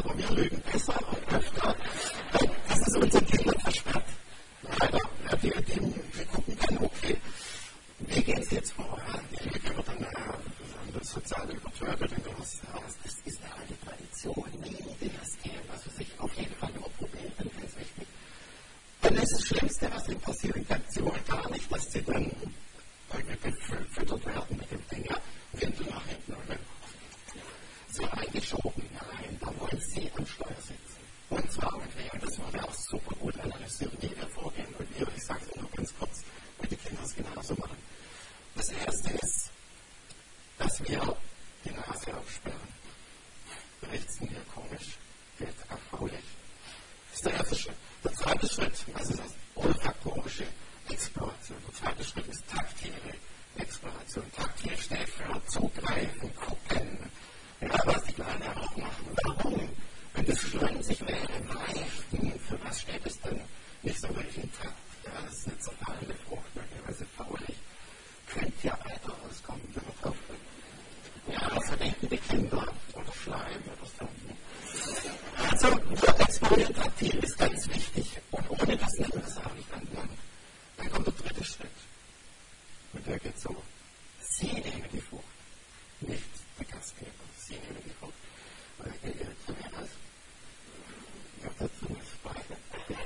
total übertötet und du hast, das ist eine alte Tradition, nie das gehen, was für sich auf jeden Fall nur probieren, dann ist es wichtig. Dann ist das Schlimmste, was ihnen passieren kann, sie wollen gar nicht, dass sie dann irgendwie gefüttert werden mit dem Ding, ja, Windel nach hinten oder so eingeschoben hinein, da wollen sie am Steuer sitzen. Und zwar mit wem, das wurde auch super gut analysiert, wie wir vorgehen mit ihr. Ich sage es nur ganz kurz, weil die Kinder es genauso machen. Das erste ist, dass wir die Nase aufsperren. Riecht's mir komisch, wird erfreulich. Das ist der erste Schritt. Der zweite Schritt, was ist das? Olfaktorische Exploration. Der zweite Schritt ist taktile Exploration. Taktil steht für zugreifen, gucken. Ja, was die Kleinen auch machen. Warum? Wenn das Schleim sich wäre, weichen, für was steht es denn nicht so wirklich intakt? Ja, das ist eine zerfallende Frucht, möglicherweise faulig. Könnte ja weiter rauskommen, wenn man drauf will. Ja, das verdenken die Kinder oder Schleim oder so. Also, der Exponent taktil ist ganz wichtig. Und ohne das nehmen wir es auch nicht angelangt. Dann kommt der dritte Schritt. Und der geht so. Sie nehmen die Frucht. Nicht der Gastgeber. Sie nehmen die Frucht. Oder ich gehe jetzt zum Ernst. Ich habe dazu nicht beide.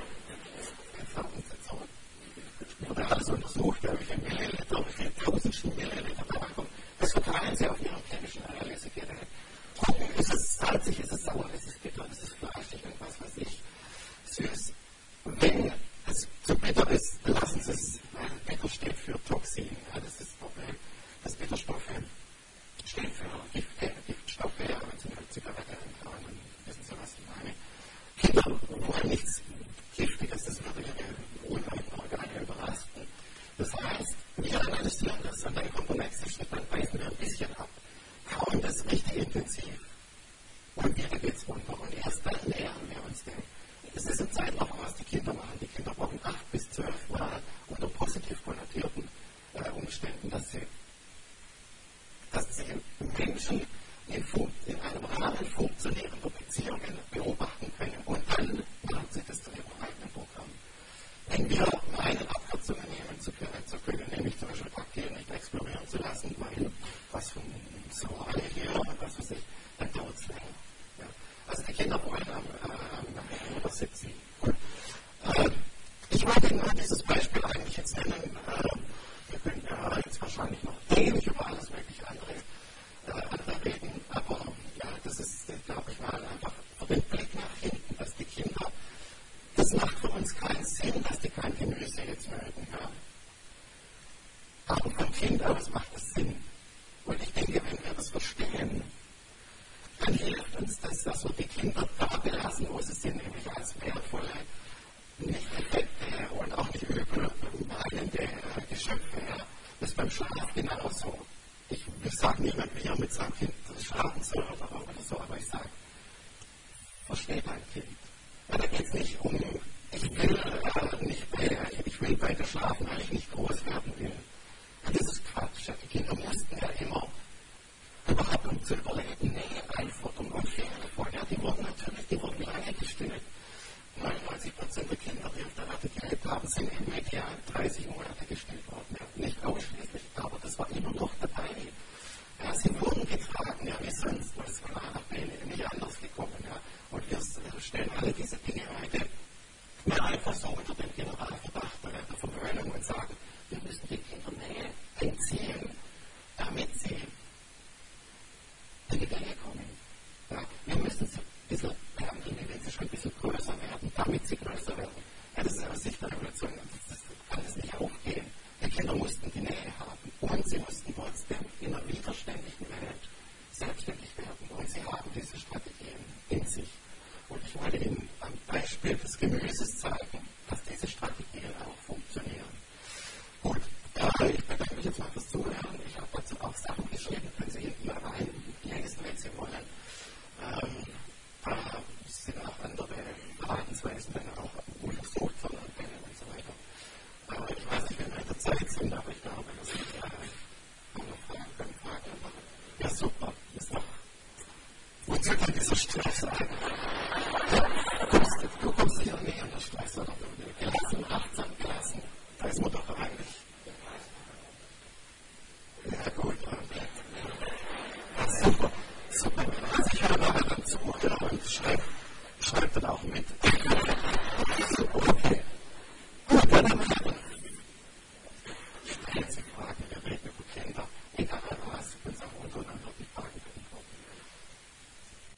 Wurde alles untersucht, wie viel Milliliter, wie viel tausendsten Milliliter da kommt. Das verteilen sie auf ihren chemischen Analysegeräten. Gucken, ist es salzig, ist es sauer, ist es bitter, ist es fleischig und was weiß ich, süß. Wenn es zu bitter ist, lassen sie es, weil bitter steht für Toxin. Ja, das ist das Problem. Das Bitterstoffe stehen für Giftstoffe, ja, wenn sie eine Zigarette eintragen, dann wissen sie, was ich meine. Kinder wollen nichts Giftiges, das würde ihre unreinen Organe überlasten. Das heißt, wir analysieren das und dann kommt der nächste Schritt, dann beißen wir ein bisschen ab, kauen das richtig intensiv und wieder geht es runter und erst dann nähern wir uns dem. Das ist ein Zeitraum, was die Kinder machen. Die Kinder brauchen 8 bis 12 Mal unter positiv konnotierten Umständen, dass sie Menschen in einem Rahmen funktionierender Beziehungen beobachten können und dann machen sie das zu ihrem eigenen Programm. Wenn wir meinen, Abkürzungen nehmen zu können, nämlich zum Beispiel Bakterien nicht explorieren zu lassen, weil was von Sauerei hier und was weiß ich, dann dauert es länger. Ja. Also die Kinder wollen am Ende sitzen. Ich wollte nur dieses Beispiel eigentlich jetzt nennen. Wir können ja jetzt wahrscheinlich noch ewig über alles mögliche andere reden, aber ja, das ist, glaube ich mal, einfach für den Blick nach hinten, dass die Kinder, das macht für uns keinen Sinn, dass die kein Gemüse jetzt mögen. Ja. Aber vom Kind aus macht das Sinn. Und ich denke, wenn wir das verstehen, dann hilft uns das, dass wir die Kinder da belassen, wo sie sind, nämlich als wertvolle, nicht defekte und auch nicht übel meinende Geschöpfe. Ja. Das ist beim Schlaf genauso. Ich sage niemand, wie er mit seinem Kind schlafen soll oder so, aber ich sage, versteht ein Kind. Ja, da geht es nicht um, ich will weiter schlafen, weil ich nicht groß werden will. Ja, das ist Quatsch. Ja, die Kinder mussten ja immer überhaupt um zu überleben, Einfuttern und Fehlerfolge. Ja, die wurden lange gestillt. 99% der Kinder, die auf der Welt gelebt haben, sind im Median 30 Monate gestillt worden. Ja, nicht ausschließlich, aber das war immer noch dabei. Ja, sie wurden getragen, ja, wie sonst, weil es von A nach B nicht anders gekommen. Ja. Und wir stellen alle diese Dinge heute mehr einfach so unter den Generalverdacht der Verwöhnung und sagen, wir müssen die Kinder Nähe entziehen, damit sie in die Gänge kommen. Ja, wir müssen sie ein bisschen behandeln, wenn sie schon ein bisschen größer werden, damit sie größer werden. Ja, das ist aus Sicht der Evolution, das kann es nicht aufgehen. Die Kinder mussten die Nähe haben und sie mussten trotzdem in einer widerständigen Welt selbstständig werden und sie haben diese Strategien in sich. Und ich wollte Ihnen am Beispiel des Gemüses zeigen, dass diese Strategien auch funktionieren. Gut, ich bedanke mich jetzt mal fürs Zuhören. Ich habe dazu auch Sachen geschrieben, können Sie hier reinlesen, wenn Sie wollen. Da sind auch andere Verhaltensweisen dann auch untersucht von Anfängen und so weiter. Ich weiß nicht, wenn wir in der Zeit sind, aber ich glaube, dass ich andere Fragen können. Ja, super. Ist noch. Wozu kann dieser Stress sein? Du kommst hier näher an der Stress, oder? Gelassen, achtsam gelassen. Da ist man doch eigentlich. Ja, gut. Das sucht er und schreibt dann auch mit